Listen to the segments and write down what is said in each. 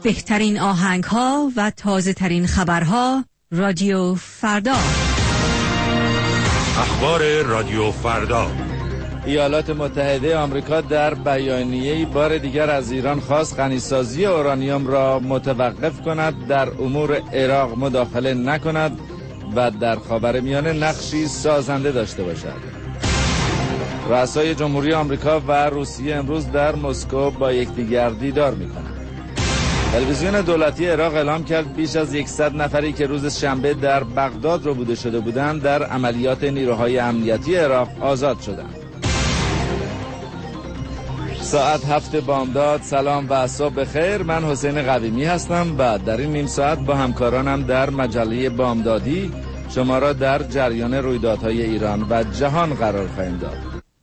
بهترین آهنگ‌ها و تازه‌ترین خبرها. رادیو فردا. اخبار رادیو فردا. ایالات متحده آمریکا در بیانیه‌ای بار دیگر از ایران خواست غنیسازی اورانیوم را متوقف کند، در امور عراق مداخله نکند و در خاورمیانه نقشی سازنده داشته باشد. رؤسای جمهوری آمریکا و روسیه امروز در مسکو با یکدیگر دیدار می‌کنند. تلویزیون دولتی عراق اعلام کرد بیش از 100 نفری که روز شنبه در بغداد ربوده شده بودند در عملیات نیروهای امنیتی عراق آزاد شدند. ساعت 7 بامداد. سلام و صبح بخیر. من حسین قویمی هستم و در این نیم ساعت با همکارانم در مجله بامدادی شما را در جریان رویدادهای ایران و جهان قرار خواهیم داد.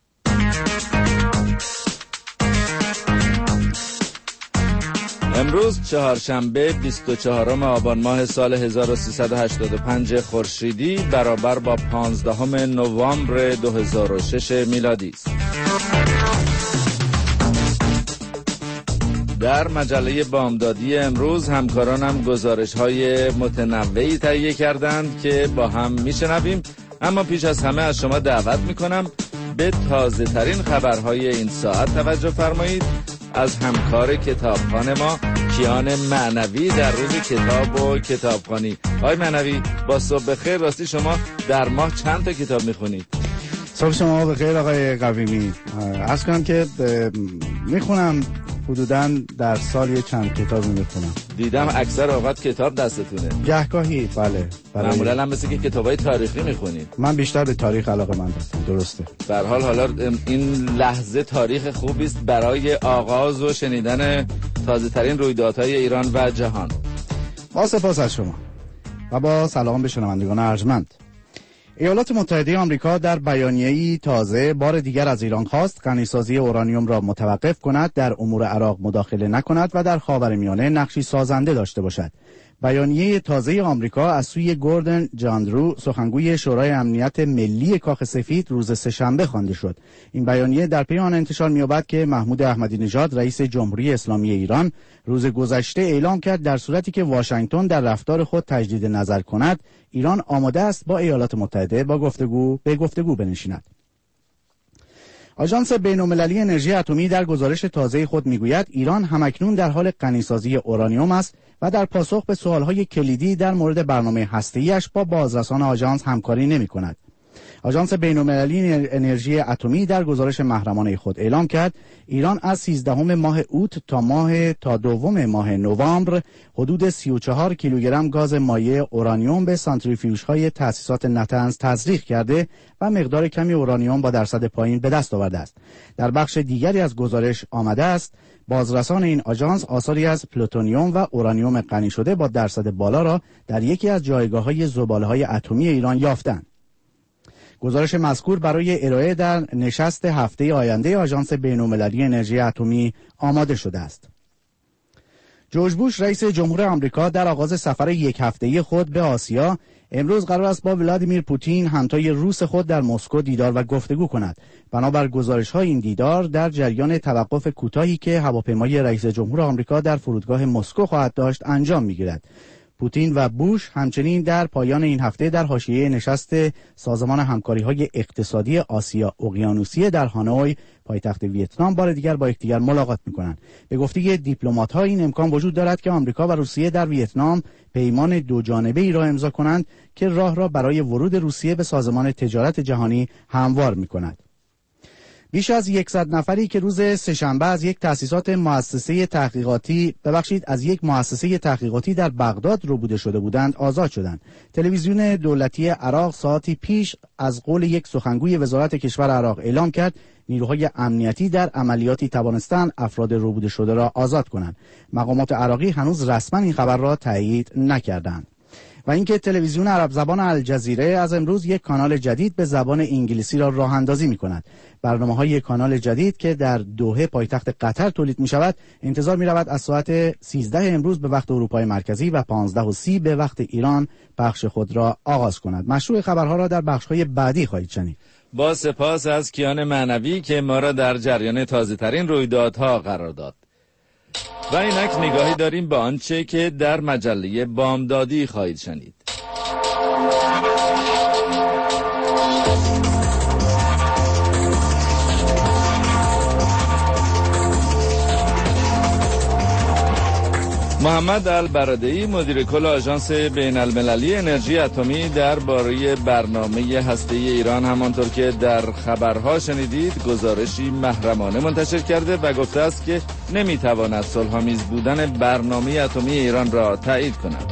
امروز چهارشنبه 24 آبان ماه سال 1385 خورشیدی برابر با 15 نوامبر 2006 میلادی است. در مجله بامدادی امروز همکارانم گزارش‌های متنوعی تهیه کردند که با هم میشنویم، اما پیش از همه از شما دعوت میکنم به تازه ترین خبرهای این ساعت توجه فرمایید. از همکار کتابخانه ما کیان معنوی در روز کتاب و کتابخوانی. آقای معنوی با صبح بخیر، راستی شما در ماه چند تا کتاب میخونید؟ صبح شما بخیر آقای قویمی. عرض کنم که میخونم حدوداً در سال چند کتاب میخونم. دیدم اکثر اوقات کتاب دستتونه. گهگاهی بله. معمولا هم مثل که کتابای تاریخی میخونید. من بیشتر به تاریخ علاقه من هستم. درسته. به هر حال حالا این لحظه تاریخ خوبی است برای آغاز و شنیدن تازه ترین رویدادهای ایران و جهان. با سپاس از شما و با سلام به شنوندگان ارجمند. ایالات متحده آمریکا در بیانیه‌ای تازه بار دیگر از ایران خواست غنیسازی اورانیوم را متوقف کند، در امور عراق مداخله نکند و در خاورمیانه نقشی سازنده داشته باشد. بیانیه تازه آمریکا از سوی گوردن جاندرو، سخنگوی شورای امنیت ملی کاخ سفید، روز سه‌شنبه خوانده شد. این بیانیه در پی آن انتشار می‌یابد که محمود احمدی نژاد رئیس جمهوری اسلامی ایران روز گذشته اعلام کرد در صورتی که واشنگتن در رفتار خود تجدید نظر کند، ایران آماده است با ایالات متحده به گفتگو بنشیند. آژانس بین‌المللی انرژی اتمی در گزارش تازه خود میگوید ایران همکنون در حال غنیسازی اورانیوم است و در پاسخ به سوالهای کلیدی در مورد برنامه هسته‌ایش با بازرسان آژانس همکاری نمی‌کند. آژانس بین‌المللی انرژی اتمی در گزارش محرمانه خود اعلام کرد ایران از 13 ماه اوت تا دوم ماه نوامبر حدود 34 کیلوگرم گاز مایع اورانیوم به سانتریفیوژهای تأسیسات نتنز تزریق کرده و مقدار کمی اورانیوم با درصد پایین به دست آورده است. در بخش دیگری از گزارش آمده است بازرسان این آژانس آثاری از پلوتونیوم و اورانیوم غنی شده با درصد بالا را در یکی از جایگاه‌های زباله‌های اتمی ایران یافتند. گزارش مذکور برای ارائه در نشست هفته آینده آژانس بین‌المللی انرژی اتمی آماده شده است. جورج بوش رئیس جمهور آمریکا در آغاز سفر یک هفته‌ای خود به آسیا امروز قرار است با ولادیمیر پوتین همتای روس خود در مسکو دیدار و گفتگو کند. بنابر گزارش‌های این دیدار در جریان توقف کوتاهی که هواپیمای رئیس جمهور آمریکا در فرودگاه مسکو خواهد داشت انجام می‌گیرد. پوتین و بوش همچنین در پایان این هفته در حاشیه نشست سازمان همکاری‌های اقتصادی آسیا اقیانوسیه در هانوی پایتخت ویتنام بار دیگر با یکدیگر ملاقات می‌کنند. به گفته دیپلمات‌ها این امکان وجود دارد که آمریکا و روسیه در ویتنام پیمان دوجانبه‌ای را امضا کنند که راه را برای ورود روسیه به سازمان تجارت جهانی هموار می‌کند. بیش از 100 نفری که روز سه‌شنبه از یک مؤسسه تحقیقاتی در بغداد ربوده شده بودند آزاد شدند. تلویزیون دولتی عراق ساعتی پیش از قول یک سخنگوی وزارت کشور عراق اعلام کرد نیروهای امنیتی در عملیاتی توانستند افراد ربوده شده را آزاد کنند. مقامات عراقی هنوز رسما این خبر را تایید نکردند. و اینکه تلویزیون عرب زبان الجزیره از امروز یک کانال جدید به زبان انگلیسی را راه اندازی می کند. برنامه‌های کانال جدید که در دوحه پایتخت قطر تولید می شود انتظار می رود از ساعت 13 امروز به وقت اروپای مرکزی و 15:30 به وقت ایران پخش خود را آغاز کند. مشروع خبرها را در بخش‌های بعدی خواهید شنید. با سپاس از کیان معنوی که ما را در جریان تازه‌ترین رویدادها قرار داد. و اینک نگاهی داریم به آنچه که در مجله بامدادی خواهید شنید. محمد البرادعی مدیر کل آژانس بین المللی انرژی اتمی درباره برنامه هسته‌ای ایران همانطور که در خبرها شنیدید گزارشی محرمانه منتشر کرده و گفته است که نمیتواند صلح‌آمیز بودن برنامه اتمی ایران را تایید کند.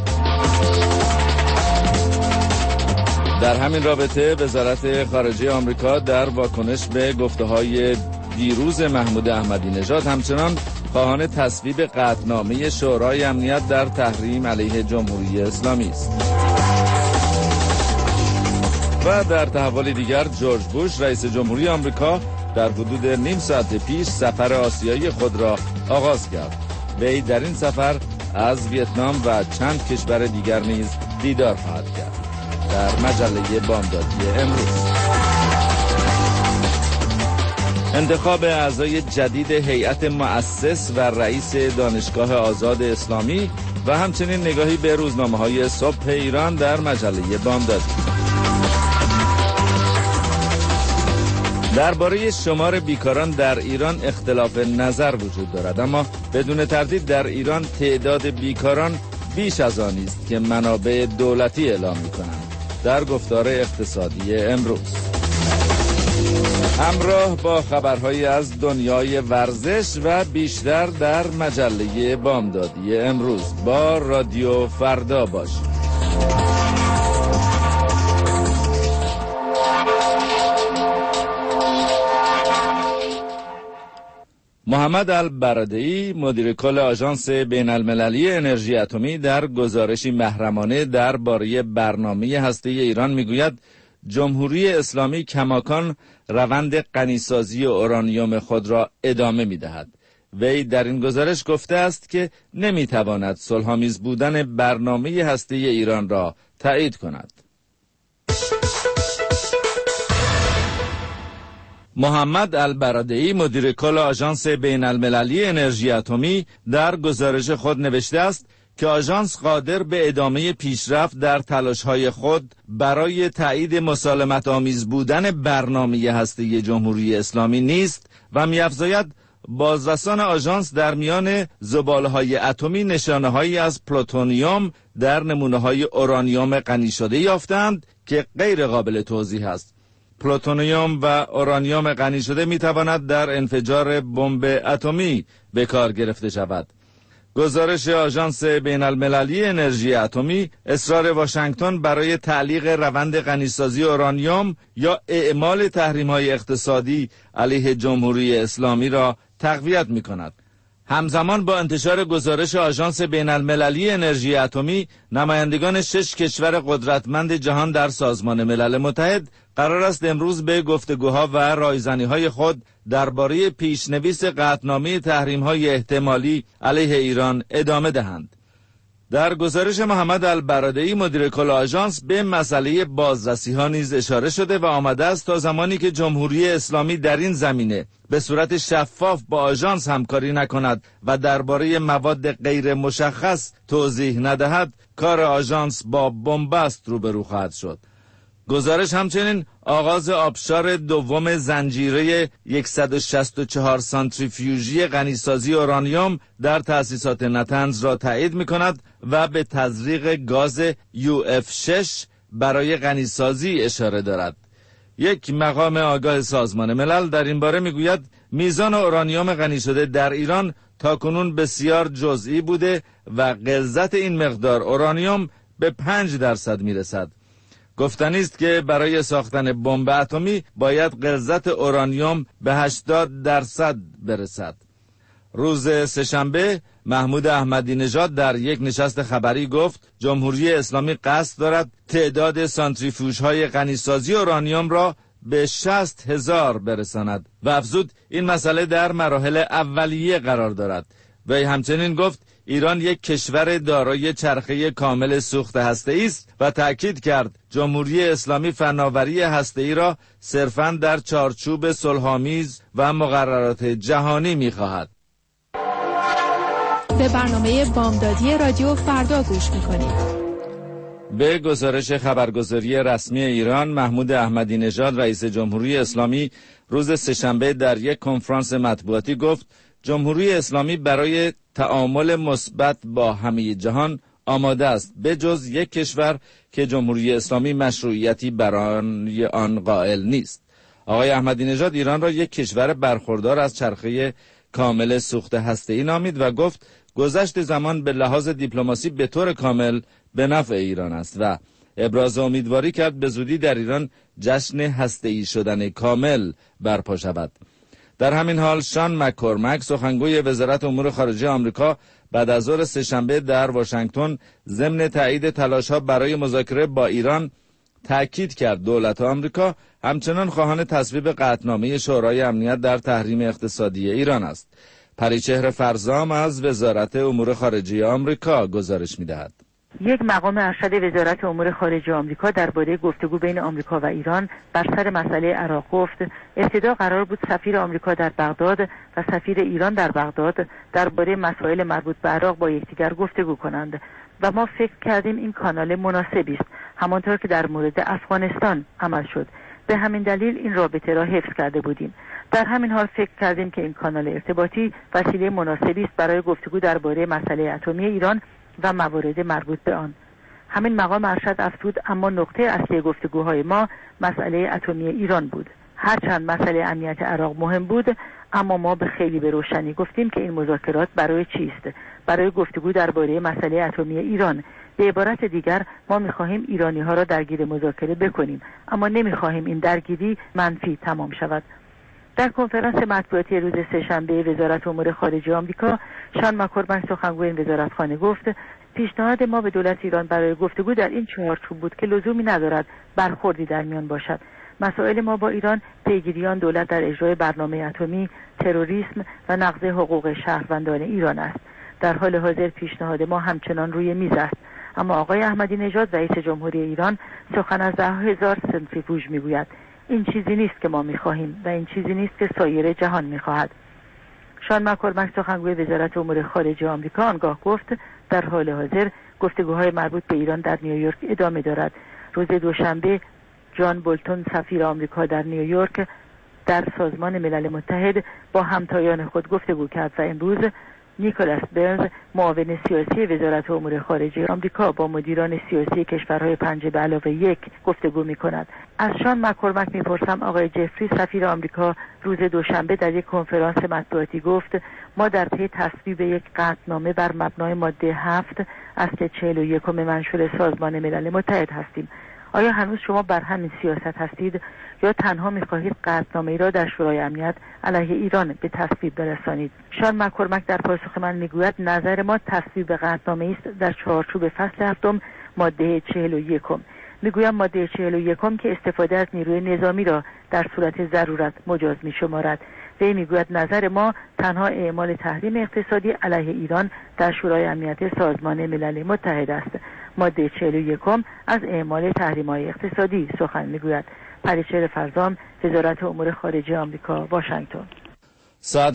در همین رابطه وزارت خارجه آمریکا در واکنش به گفته‌های دیروز محمود احمدی نژاد همچنان خواهان تصویب قطعنامه شورای امنیت در تحریم علیه جمهوری اسلامی است. و در تحول دیگر جورج بوش رئیس جمهوری آمریکا در حدود نیم ساعت پیش سفر آسیایی خود را آغاز کرد. وی در این سفر از ویتنام و چند کشور دیگر نیز دیدار خواهد کرد. در مجله بامدادی امروز انتخاب اعضای جدید هیئت مؤسس و رئیس دانشگاه آزاد اسلامی و همچنین نگاهی به روزنامه‌های صبح ایران در مجله بامدادی. درباره شمار بیکاران در ایران اختلاف نظر وجود دارد، اما بدون تردید در ایران تعداد بیکاران بیش از آنی است که منابع دولتی اعلام می‌کنند. در گفتار اقتصادی امروز همراه با خبرهایی از دنیای ورزش و بیشتر در مجله بامدادی امروز با رادیو فردا باشید. محمد البرادعی مدیر کل آژانس بین المللی انرژی اتمی در گزارشی محرمانه درباره برنامه هسته‌ای ایران میگوید جمهوری اسلامی کماکان روند غنیسازی اورانیوم خود را ادامه می‌دهد. وی در این گزارش گفته است که نمی‌تواند صلح‌آمیز بودن برنامه هسته‌ای ایران را تایید کند. محمد البرادعی مدیر کل آژانس بین المللی انرژی اتمی در گزارش خود نوشته است که آژانس قادر به ادامه پیشرفت در تلاش‌های خود برای تایید مسالمت آمیز بودن برنامه هسته‌ای جمهوری اسلامی نیست و می‌افزاید بازرسان آژانس در میان زباله‌های اتمی نشانه‌هایی از پلوتونیوم در نمونه‌های اورانیوم غنی شده یافتند که غیر قابل توضیح است. پلوتونیوم و اورانیوم غنی شده می‌تواند در انفجار بمب اتمی به کار گرفته شود. گزارش آژانس بین المللی انرژی اتمی اصرار واشنگتن برای تعلیق روند غنیسازی اورانیوم یا اعمال تحریم‌های اقتصادی علیه جمهوری اسلامی را تقویت می‌کند. همزمان با انتشار گزارش آژانس بین المللی انرژی اتمی، نمایندگان 6 کشور قدرتمند جهان در سازمان ملل متحد قرار است امروز به گفتگوها و رایزنی‌های خود درباره پیشنویس قطعنامه تحریم‌های احتمالی علیه ایران ادامه دهند. در گزارش محمد البرادعی مدیر کل آژانس به مسئله بازرسی‌ها نیز اشاره شده و آمده است تا زمانی که جمهوری اسلامی در این زمینه به صورت شفاف با آژانس همکاری نکند و درباره مواد غیر مشخص توضیح ندهد، کار آژانس با بنبست روبرو خواهد شد. گزارش همچنین آغاز آبشار دوم زنجیره 164 سانتریفیوژی غنیسازی اورانیوم در تأسیسات نتنز را تایید می‌کند و به تزریق گاز UF6 برای غنیسازی اشاره دارد. یک مقام آگاه سازمان ملل در این باره میگوید میزان اورانیوم غنی شده در ایران تاکنون بسیار جزئی بوده و غلظت این مقدار اورانیوم به 5% میرسد. گفتنی است که برای ساختن بمب اتمی باید غلظت اورانیوم به 80% برسد. روز سه‌شنبه محمود احمدی نژاد در یک نشست خبری گفت جمهوری اسلامی قصد دارد تعداد سانتریفیوژهای غنیسازی اورانیوم را به 60,000 برساند و افزود این مسئله در مراحل اولیه قرار دارد. وی همچنین گفت ایران یک کشور دارای چرخه کامل سوخت هسته‌ای است و تأکید کرد جمهوری اسلامی فناوری هسته‌ای را صرفاً در چارچوب صلح‌آمیز و مقررات جهانی می‌خواهد. به برنامه بامدادی رادیو فردا گوش میکنید. به گزارش خبرگزاری رسمی ایران، محمود احمدی نژاد رئیس جمهوری اسلامی روز سه‌شنبه در یک کنفرانس مطبوعاتی گفت جمهوری اسلامی برای تعامل مثبت با همه جهان آماده است، به جز یک کشور که جمهوری اسلامی مشروعیتی برای آن قائل نیست. آقای احمدی نژاد ایران را یک کشور برخوردار از چرخه کامل سوخت هسته‌ای نامید و گفت گذشت زمان به لحاظ دیپلماسی به طور کامل به نفع ایران است و ابراز امیدواری کرد به زودی در ایران جشن هسته‌ای شدن کامل برپا شود. در همین حال شان مک‌کورمک سخنگوی وزارت امور خارجه آمریکا بعد از ظهر سه‌شنبه در واشنگتن ضمن تایید تلاش‌ها برای مذاکره با ایران تأکید کرد دولت آمریکا همچنان خواهان تصویب قطعنامه شورای امنیت در تحریم اقتصادی ایران است. پریچهر فرزام از وزارت امور خارجه آمریکا گزارش می‌دهد. یک مقام ارشد وزارت امور خارجه آمریکا درباره گفتگو بین آمریکا و ایران بر سر مسئله عراق گفت ابتدا قرار بود سفیر آمریکا در بغداد و سفیر ایران در بغداد درباره مسائل مربوط به عراق با یکدیگر گفتگو کنند و ما فکر کردیم این کانال مناسبی است، همانطور که در مورد افغانستان عمل شد. به همین دلیل این رابطه را حفظ کرده بودیم. در همین حال فکر کردیم که این کانال ارتباطی وسیله مناسبی است برای گفتگو درباره مسئله اتمی ایران و موارد مربوط به آن. همین مقام ارشد افزود اما نقطه اصلی گفتگوهای ما مسئله اتمی ایران بود. هرچند مسئله امنیت عراق مهم بود، اما ما به خیلی به روشنی گفتیم که این مذاکرات برای چیست؟ برای گفتگو درباره مسئله اتمی ایران. به عبارت دیگر ما می‌خواهیم ایرانی‌ها را درگیر مذاکره بکنیم، اما نمی‌خواهیم این درگیری منفی تمام شود. در کنفرانس مطبوعاتی روز سه‌شنبه وزارت امور خارجه آمریکا، شان مک‌کورمک سخنگوی این وزارتخانه گفت پیشنهاد ما به دولت ایران برای گفتگو در این چارچوب بود که لزومی ندارد برخوردی در میان باشد. مسائل ما با ایران پیگیری آن دولت در اجرای برنامه اتمی، تروریسم و نقض حقوق شهروندان ایران است. در حال حاضر پیشنهاد ما همچنان روی میز است، اما آقای احمدی نژاد رئیس جمهوری ایران سخن از 10,000 سنتریفوژ میگوید. این چیزی نیست که ما میخواهیم و این چیزی نیست که سایر جهان میخواهد. شان مک‌کورمک سخنگوی وزارت امور خارجه آمریکا آنگاه گفت در حال حاضر گفتگوهای مربوط به ایران در نیویورک ادامه دارد. روز دوشنبه جان بولتون سفیر آمریکا در نیویورک در سازمان ملل متحد با همتایان خود گفتگو کرد و امروز نیکولاس برنز معاون سیاسی وزارت امور خارجه آمریکا با مدیران سیاسی کشورهای 5+1 گفتگو می‌کند. از شان مک‌کورمک می‌پرسم آقای جفری سفیر آمریکا روز دوشنبه در یک کنفرانس مطبوعاتی گفت ما در پی تصویب یک قطعنامه بر مبنای ماده 7 اصل 41 منشور سازمان ملل متحد هستیم. آیا هنوز شما بر همین سیاست هستید یا تنها می‌خواهید قطعنامه‌ای را در شورای امنیت علیه ایران به تصویب برسانید؟ شان مک‌کورمک در پاسخ من میگوید نظر ما تصویب قطعنامه‌ای است در چارچوب فصل 7 ماده 41. میگویم ماده 41 که استفاده از نیروی نظامی را در صورت ضرورت مجاز می‌شمارد. وی میگوید نظر ما تنها اعمال تحریم اقتصادی علیه ایران در شورای امنیت سازمان ملل متحد است. ماده 41 از اعمال تحریم‌های اقتصادی سخن میگوید. پریچهر فرزام، وزارت امور خارجه آمریکا، واشنگتن. ساعت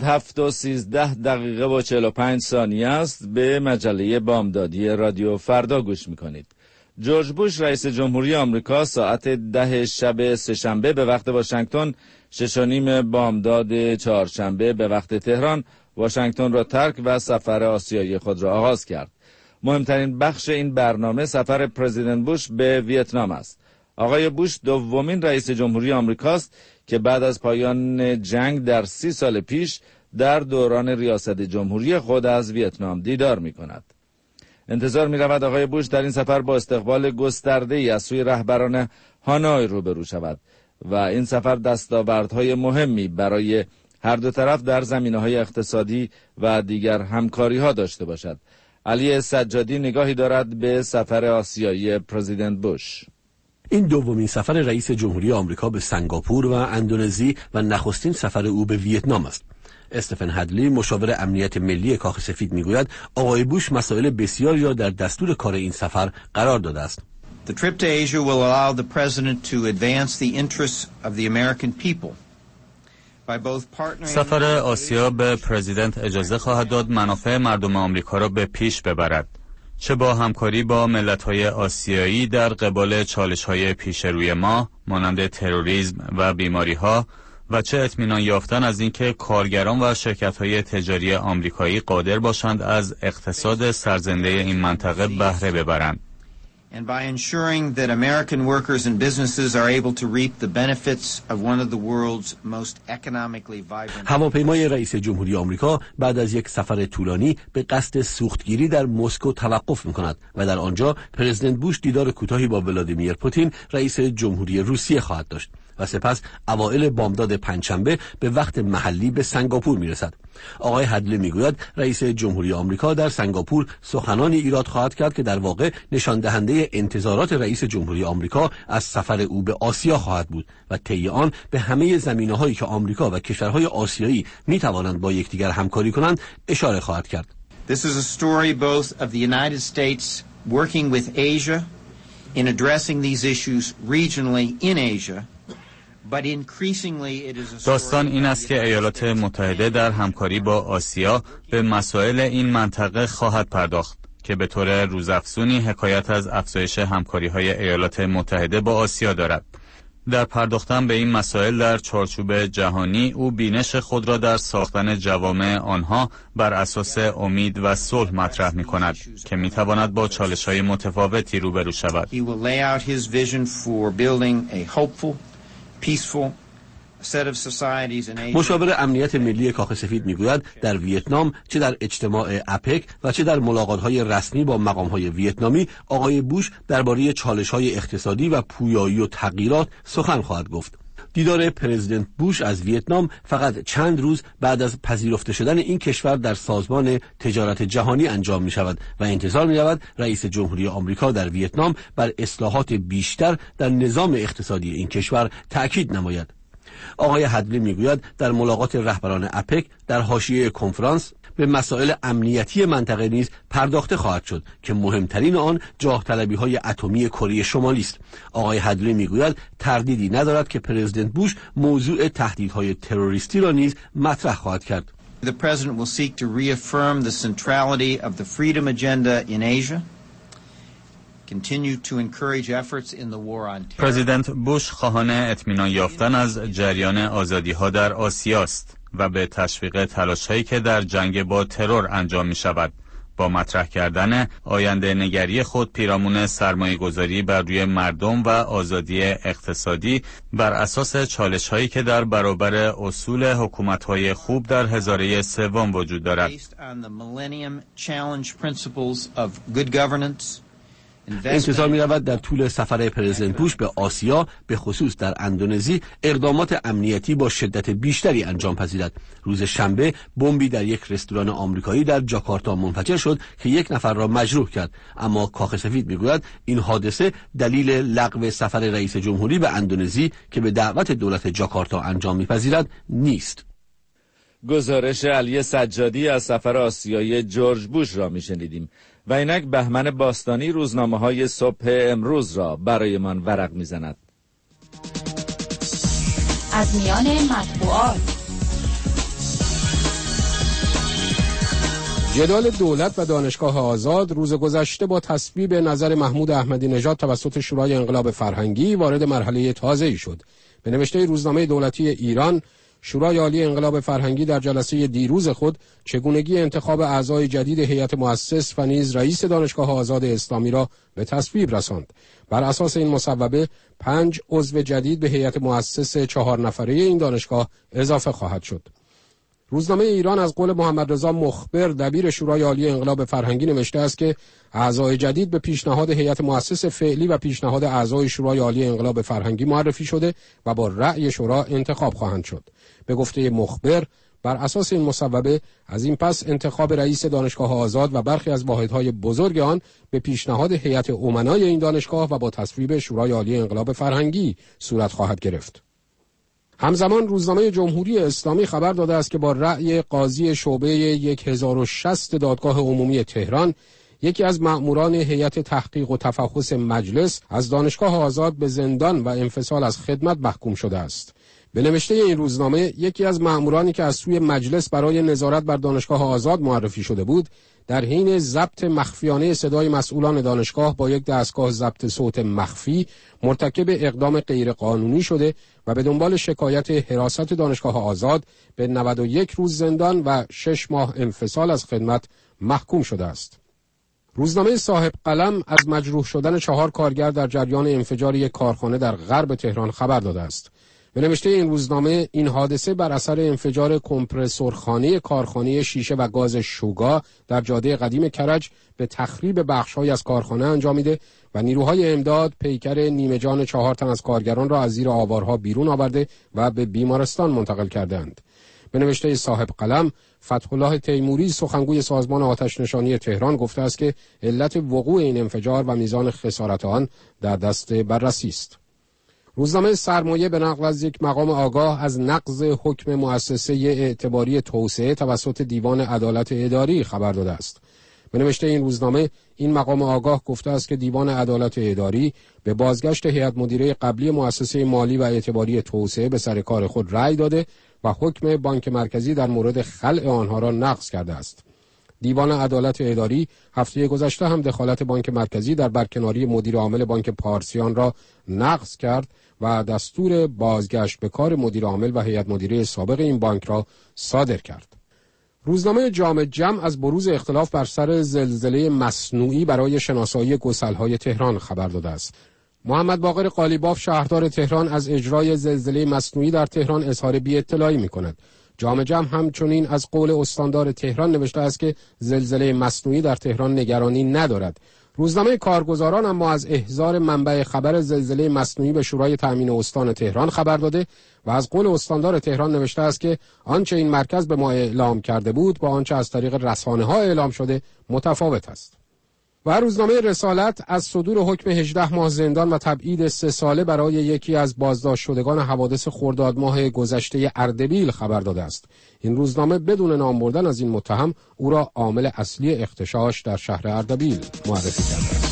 7:13 و 45 ثانیه است. به مجله بامدادی رادیو فردا گوش میکنید. جورج بوش رئیس جمهوری آمریکا ساعت 10 شب سه‌شنبه به وقت واشنگتن، 6:30 بامداد چهارشنبه به وقت تهران واشنگتن را ترک و سفر آسیایی خود را آغاز کرد. مهمترین بخش این برنامه سفر پرزیدنت بوش به ویتنام است. آقای بوش دومین رئیس جمهوری آمریکاست که بعد از پایان جنگ در 30 سال پیش در دوران ریاست جمهوری خود از ویتنام دیدار می کند. انتظار می رود آقای بوش در این سفر با استقبال گسترده‌ای از سوی رهبران هانوی روبرو شود و این سفر دستاوردهای مهمی برای هر دو طرف در زمینه‌های اقتصادی و دیگر همکاری‌ها داشته باشد. علی سجادی نگاهی دارد به سفر آسیایی پرزیدنت بوش. این دومین سفر رئیس جمهوری آمریکا به سنگاپور و اندونزی و نخستین سفر او به ویتنام است. استفن هدلی مشاور امنیت ملی کاخ سفید میگوید آقای بوش مسائل بسیاری را در دستور کار این سفر قرار داده است. The trip to Asia will allow the president to advance the interests of the American people سفر آسیا به پرزیدنت اجازه خواهد داد منافع مردم آمریکا را به پیش ببرد، چه با همکاری با ملت‌های آسیایی در قبال چالش‌های پیش روی ما مانند تروریسم و بیماری‌ها و چه اطمینان یافتن از اینکه کارگران و شرکت‌های تجاری آمریکایی قادر باشند از اقتصاد سرزنده این منطقه بهره ببرند. And by ensuring that American workers and businesses are able to reap the benefits of one of the world's most economically vibrant. هواپیمای رئیس جمهوری آمریکا بعد از یک سفر طولانی به قصد سوختگیری در مسکو توقف می‌کند و در آنجا پرزیدنت بوش دیدار کوتاهی با ولادیمیر پوتین رئیس جمهوری روسیه خواهد داشت و سپس اوایل بامداد پنجشنبه به وقت محلی به سنگاپور میرسد. آقای هدلی میگوید رئیس جمهوری آمریکا در سنگاپور سخنانی ایراد خواهد کرد که در واقع نشان دهنده انتظارات رئیس جمهوری آمریکا از سفر او به آسیا خواهد بود و طی آن به همه زمینه‌هایی که آمریکا و کشورهای آسیایی میتوانند با یکدیگر همکاری کنند اشاره خواهد کرد. This is a story both of the United States working with Asia in addressing these issues regionally in Asia. داستان این است که ایالات متحده در همکاری با آسیا به مسائل این منطقه خواهد پرداخت که به طور روزافزونی حکایت از افزایش همکاری‌های ایالات متحده با آسیا دارد. در پرداختن به این مسائل در چارچوب جهانی او بینش خود را در ساختن جوامع آنها بر اساس امید و صلح مطرح می‌کند که می‌تواند با چالش‌های متفاوتی روبرو شود. مشاور امنیت ملی کاخ سفید میگوید در ویتنام چه در اجتماع اپک و چه در ملاقات‌های رسمی با مقام‌های ویتنامی آقای بوش درباره چالش‌های اقتصادی و پویایی و تغییرات سخن خواهد گفت. دیدار پرزیدنت بوش از ویتنام فقط چند روز بعد از پذیرفته شدن این کشور در سازمان تجارت جهانی انجام می شود و انتظار می رود رئیس جمهوری آمریکا در ویتنام بر اصلاحات بیشتر در نظام اقتصادی این کشور تأکید نماید. آقای هدلی میگوید در ملاقات رهبران اپک در حاشیه کنفرانس به مسائل امنیتی منطقه نیز پرداخته خواهد شد که مهمترین آن جاه طلبی‌های اتمی کره شمالی است. آقای هدلی میگوید تردیدی ندارد که پرزیدنت بوش موضوع تهدیدهای تروریستی را نیز مطرح خواهد کرد. The president will seek to reaffirm the centrality of the freedom agenda in Asia. پرزیدنت بوش خواهان اطمینان یافتن از جریان آزادی‌ها در آسیا است و به تشویق تلاش‌هایی که در جنگ با ترور انجام می‌شود با مطرح کردن آینده نگری خود پیرامون سرمایه‌گذاری بر روی مردم و آزادی اقتصادی بر اساس چالش‌هایی که در برابر اصول حکومت‌های خوب در هزاره سوم وجود دارد. انتظار می رود در طول سفر پرزیدنت بوش به آسیا به خصوص در اندونزی اقدامات امنیتی با شدت بیشتری انجام پذیرد. روز شنبه بمبی در یک رستوران آمریکایی در جاکارتا منفجر شد که یک نفر را مجروح کرد، اما کاخ سفید میگوید این حادثه دلیل لغو سفر رئیس جمهوری به اندونزی که به دعوت دولت جاکارتا انجام میپذیرد نیست. گزارش علی سجادی از سفر آسیایی جورج بوش را میشنیدیم و اینک بهمن باستانی روزنامه‌های صبح امروز را برایمان ورق می‌زند. از میان مطبوعات جدال دولت و دانشگاه آزاد روز گذشته با تصویب نظر محمود احمدی نژاد توسط شورای انقلاب فرهنگی وارد مرحله تازه‌ای شد. به نوشته روزنامه دولتی ایران، شورای عالی انقلاب فرهنگی در جلسه دیروز خود چگونگی انتخاب اعضای جدید هیئت مؤسس و نیز رئیس دانشگاه آزاد اسلامی را به تصویب رساند. بر اساس این مصوبه 5 عضو جدید به هیئت مؤسس 4 نفره این دانشگاه اضافه خواهد شد. روزنامه ایران از قول محمد رضا مخبر دبیر شورای عالی انقلاب فرهنگی نوشته است که اعضای جدید به پیشنهاد هیئت مؤسس فعلی و پیشنهاد اعضای شورای عالی انقلاب فرهنگی معرفی شده و با رأی شورا انتخاب خواهند شد. به گفته مخبر بر اساس این مصوبه از این پس انتخاب رئیس دانشگاه آزاد و برخی از واحدهای بزرگ آن به پیشنهاد هیئت امنای این دانشگاه و با تصویب شورای عالی انقلاب فرهنگی صورت خواهد گرفت. همزمان روزنامه جمهوری اسلامی خبر داده است که با رأی قاضی شعبه 1060 دادگاه عمومی تهران، یکی از مأموران هیئت تحقیق و تفحص مجلس از دانشگاه آزاد به زندان و انفصال از خدمت محکوم شده است. به نوشته این روزنامه یکی از مأمورانی که از سوی مجلس برای نظارت بر دانشگاه آزاد معرفی شده بود، در حین ضبط مخفیانه صدای مسئولان دانشگاه با یک دستگاه ضبط صوت مخفی مرتکب اقدام غیرقانونی شده و به دنبال شکایت حراست دانشگاه آزاد به 91 روز زندان و 6 ماه انفصال از خدمت محکوم شده است. روزنامه صاحب قلم از مجروح شدن 4 کارگر در جریان انفجار یک کارخانه در غرب تهران خبر داده است. به نوشته این روزنامه این حادثه بر اثر انفجار کمپرسورخانه کارخانه شیشه و گاز شوگا در جاده قدیم کرج به تخریب بخش‌های از کارخانه انجامیده و نیروهای امداد پیکر نیمه جان 4 تن از کارگران را از زیر آوارها بیرون آورده و به بیمارستان منتقل کردند. به نوشته صاحب قلم، فتح الله تیموری سخنگوی سازمان آتش نشانی تهران گفته است که علت وقوع این انفجار و میزان خسارت آن در دست بررسی است. روزنامه سرمایه به نقل از یک مقام آگاه از نقض حکم مؤسسه اعتباری توسعه توسط دیوان عدالت اداری خبر داده است. به نوشته این روزنامه این مقام آگاه گفته است که دیوان عدالت اداری به بازگشت هیئت مدیره قبلی مؤسسه مالی و اعتباری توسعه به سر کار خود رأی داده و حکم بانک مرکزی در مورد خلع آنها را نقض کرده است. دیوان عدالت اداری هفته گذشته هم دخالت بانک مرکزی در برکناری مدیر عامل بانک پارسیان را نقض کرد و دستور بازگشت به کار مدیر عامل و هیئت مدیره سابق این بانک را صادر کرد. روزنامه جامع جمع از بروز اختلاف بر سر زلزله مصنوعی برای شناسایی گسل‌های تهران خبر داده است. محمد باقر قالیباف شهردار تهران از اجرای زلزله مصنوعی در تهران اظهار بی‌اطلاعی می‌کند. جامع جمع همچنین از قول استاندار تهران نوشته است که زلزله مصنوعی در تهران نگرانی ندارد. روزنامه کارگزاران اما از احضار منبع خبر زلزله مصنوعی به شورای تأمین استان تهران خبر داده و از قول استاندار تهران نوشته است که آنچه این مرکز به ما اعلام کرده بود با آنچه از طریق رسانه‌ها اعلام شده متفاوت است. و روزنامه رسالت از صدور حکم 18 ماه زندان و تبعید 3 ساله برای یکی از بازداشت شدگان حوادث خرداد ماه گذشته اردبیل خبر داده است. این روزنامه بدون نام بردن از این متهم او را عامل اصلی اغتشاش در شهر اردبیل معرفی کرده است.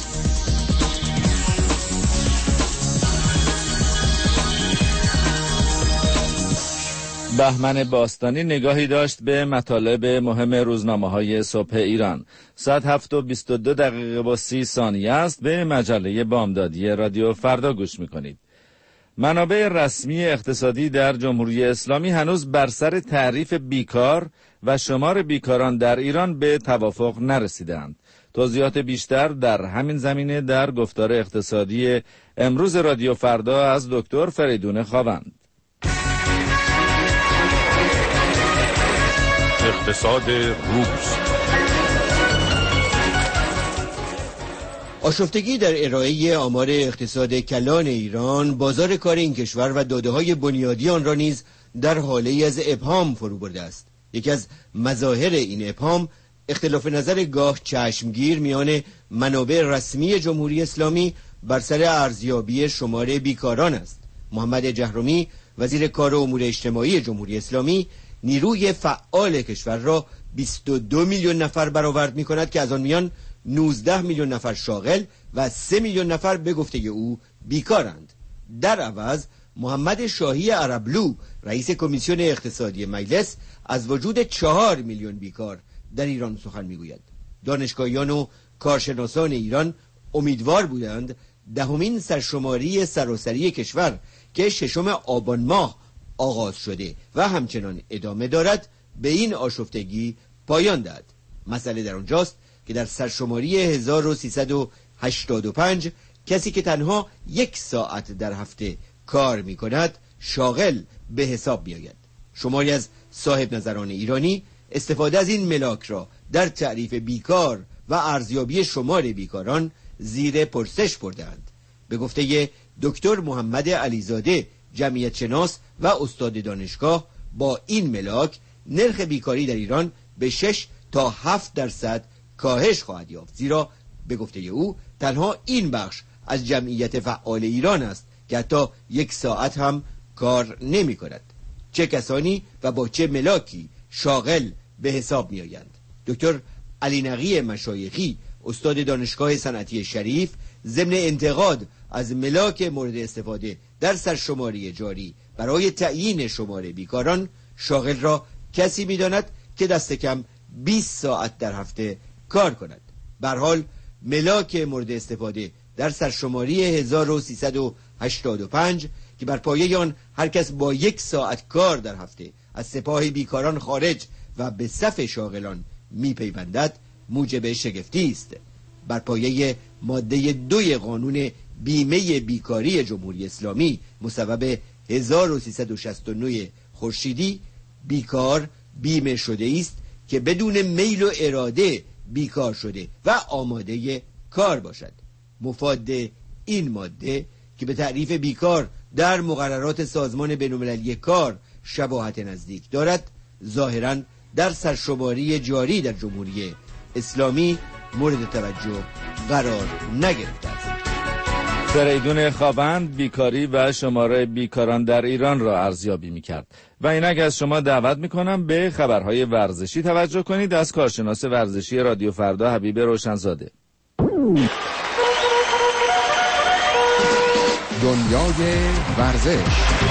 بهمن باستانی نگاهی داشت به مطالب مهم روزنامه‌های صبح ایران. ساعت 7:22 و 30 ثانیه است. به مجله بامدادی رادیو فردا گوش می‌کنید. منابع رسمی اقتصادی در جمهوری اسلامی هنوز بر سر تعریف بیکار و شمار بیکاران در ایران به توافق نرسیدند. توضیحات بیشتر در همین زمینه در گفتار اقتصادی امروز رادیو فردا از دکتر فریدون خاوند. اقتصاد روز. آشفتگی در ارائه آمار اقتصاد کلان ایران بازار کار این کشور و داده‌های بنیادی آن را نیز در حاله از ابهام فرو برده است. یکی از مظاهر این ابهام اختلاف نظر گاه چشمگیر میان منابع رسمی جمهوری اسلامی بر سر ارزیابی شمار بیکاران است. محمد جهرومی وزیر کار و امور اجتماعی جمهوری اسلامی نیروی فعال کشور را 22 میلیون نفر برآورد می‌کند که از آن میان 19 میلیون نفر شاغل و 3 میلیون نفر به گفته او بیکارند. در عوض محمد شاهی عربلو رئیس کمیسیون اقتصادی مجلس از وجود 4 میلیون بیکار در ایران سخن میگوید. دانشگاهیان و کارشناسان ایران امیدوار بودند دهمین سرشماری سراسری کشور که 6 آبان ماه آغاز شده و همچنان ادامه دارد به این آشفتگی پایان دهد. مسئله در آنجاست که در سرشماری 1385 کسی که تنها 1 ساعت در هفته کار می کند شاغل به حساب می آید. شماری از صاحب نظران ایرانی استفاده از این ملاک را در تعریف بیکار و ارزیابی شمار بیکاران زیر پرسش بردند. به گفته دکتر محمد علیزاده جمعیت شناس و استاد دانشگاه، با این ملاک نرخ بیکاری در ایران به 6 تا 7% کاهش خواهد یافت، زیرا به گفته او تنها این بخش از جمعیت فعال ایران است که حتی 1 ساعت هم کار نمی کند. چه کسانی و با چه ملاکی شاغل به حساب می آیند؟ دکتر علی نقی مشایخی استاد دانشگاه صنعتی شریف ضمن انتقاد از ملاک مورد استفاده در سرشماری جاری برای تعیین شماره بیکاران شاغل را کسی می‌داند که دست کم 20 ساعت در هفته کار کند. به هر حال ملاک مورد استفاده در سرشماری 1385 که بر پایه آن هر کس با 1 ساعت کار در هفته از سپاه بیکاران خارج و به صف شاغلان میپیوندد موجب شگفتی است. بر پایه ماده 2 قانون بیمه بیکاری جمهوری اسلامی مصوب 1369 خورشیدی، بیکار بیمه شده است که بدون میل و اراده بیکار شده و آماده کار باشد. مفاد این ماده که به تعریف بیکار در مقررات سازمان بین‌المللی کار شباهت نزدیک دارد، ظاهراً در سرشماری جاری در جمهوری اسلامی مورد توجه قرار نگرفته است. فریدون خوابند بیکاری و شماره بیکاران در ایران را ارزیابی می‌کرد. و اینک از شما دعوت می‌کنم به خبرهای ورزشی توجه کنید از کارشناس ورزشی رادیو فردا حبیب روشنزاده. دنیای ورزش.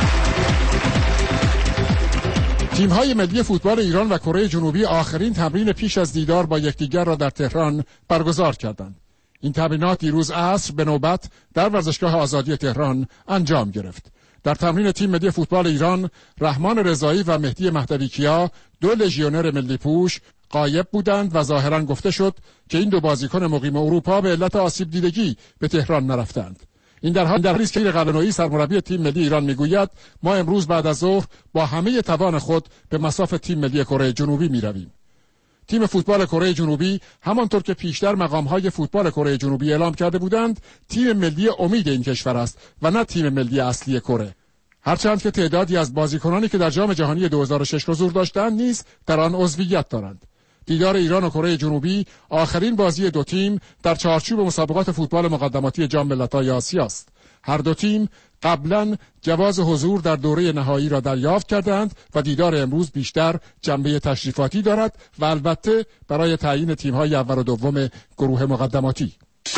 تیم‌های ملی فوتبال ایران و کره جنوبی آخرین تمرین پیش از دیدار با یکدیگر را در تهران برگزار کردند. این تمرینات دیروز عصر به نوبت در ورزشگاه آزادی تهران انجام گرفت. در تمرین تیم ملی فوتبال ایران، رحمان رضایی و مهدی مهدوی‌کیا، 2 لژیونر ملی پوش، غایب بودند و ظاهراً گفته شد که این 2 بازیکن مقیم اروپا به علت آسیب دیدگی به تهران نرفتند. این در حالی است که قلعه‌نویی سرمربی تیم ملی ایران میگوید ما امروز بعد از ظهر با همه توان خود به مصاف تیم ملی کره جنوبی میرویم. تیم فوتبال کره جنوبی همانطور که پیشتر مقام‌های فوتبال کره جنوبی اعلام کرده بودند تیم ملی امید این کشور است و نه تیم ملی اصلی کره. هرچند که تعدادی از بازیکنانی که در جام جهانی 2006 حضور داشتند نیز در آن عضویت دارند. دیدار ایران و کره جنوبی آخرین بازی 2 تیم در چارچوب مسابقات فوتبال مقدماتی جام ملت‌های آسیا است. هر 2 تیم قبلا جواز حضور در دوره نهایی را دریافت کردند و دیدار امروز بیشتر جنبه تشریفاتی دارد و البته برای تعیین تیم‌های اول و دوم گروه مقدماتی.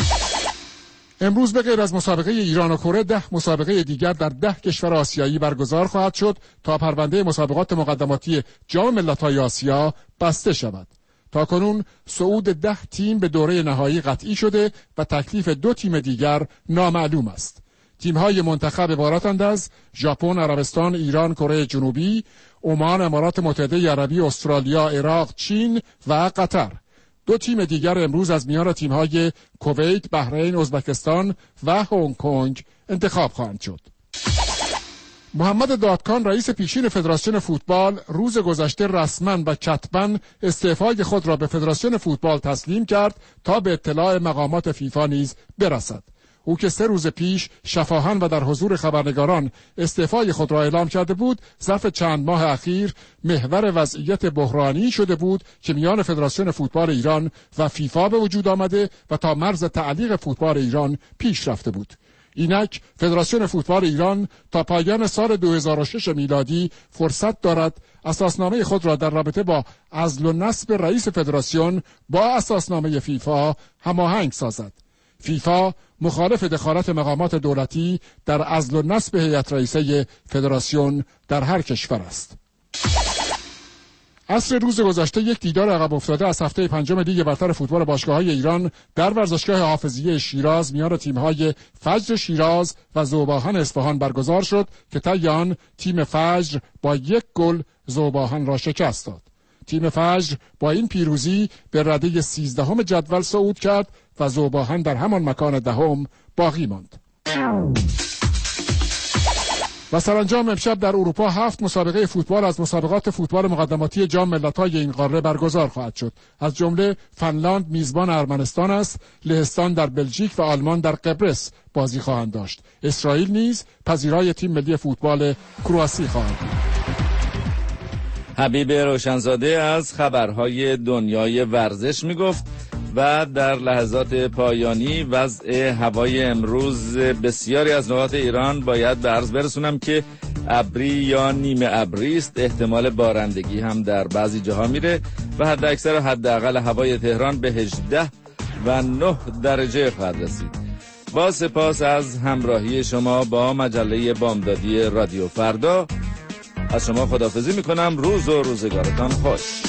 امروز به غیر از مسابقه ایران و کره 10 مسابقه دیگر در 10 کشور آسیایی برگزار خواهد شد تا پرونده مسابقات مقدماتی جام ملت‌های آسیا بسته شود. تاکنون صعود 10 تیم به دوره نهایی قطعی شده و تکلیف 2 تیم دیگر نامعلوم است. تیم‌های منتخب عبارتند از ژاپن، عربستان، ایران، کره جنوبی، عمان، امارات متحده عربی، استرالیا، عراق، چین و قطر. 2 تیم دیگر امروز از میان تیم‌های کویت، بحرین، ازبکستان و هنگ کنگ انتخاب خواهند شد. محمد دادکان رئیس پیشین فدراسیون فوتبال روز گذشته رسما و کتباً استعفای خود را به فدراسیون فوتبال تسلیم کرد تا به اطلاع مقامات فیفا نیز برسد. او که 3 روز پیش شفاهن و در حضور خبرنگاران استعفای خود را اعلام کرده بود، ظرف چند ماه اخیر محور وضعیت بحرانی شده بود که میان فدراسیون فوتبال ایران و فیفا به وجود آمده و تا مرز تعلیق فوتبال ایران پیش رفته بود. اینک فدراسیون فوتبال ایران تا پایان سال 2006 میلادی فرصت دارد اساسنامه خود را در رابطه با عزل و نصب رئیس فدراسیون با اساسنامه فیفا هماهنگ سازد. فیفا مخالف دخالت مقامات دولتی در عزل و نصب هیئت رئیسه فدراسیون در هر کشور است. عصر روز گذشته یک دیدار عقب افتاده از هفته 5 لیگ برتر فوتبال باشگاه‌های ایران در ورزشگاه حافظیه شیراز میان تیم‌های فجر شیراز و ذوباهن اصفهان برگزار شد که طی آن تیم فجر با 1 گل ذوباهن را شکست داد. تیم فجر با این پیروزی به رده 13 جدول صعود کرد و ذوباهن در همان مکان 10 باقی ماند. و سرانجام امشب در اروپا 7 مسابقه فوتبال از مسابقات فوتبال مقدماتی جام ملت‌های این قاره برگزار خواهد شد. از جمله فنلاند میزبان ارمنستان است، لهستان در بلژیک و آلمان در قبرس بازی خواهند داشت. اسرائیل نیز پذیرای تیم ملی فوتبال کرواسی خواهد بود. حبیب روشنزاده از خبرهای دنیای ورزش میگفت. و در لحظات پایانی وضع هوای امروز بسیاری از نقاط ایران باید به عرض برسونم که ابری یا نیمه ابری است. احتمال بارندگی هم در بعضی جاها میره و حد اکثر و حداقل هوای تهران به 18 و 9 درجه خواهد رسید. با سپاس از همراهی شما با مجله بامدادی رادیو فردا، از شما خداحافظی میکنم. روز و روزگارتان خوش.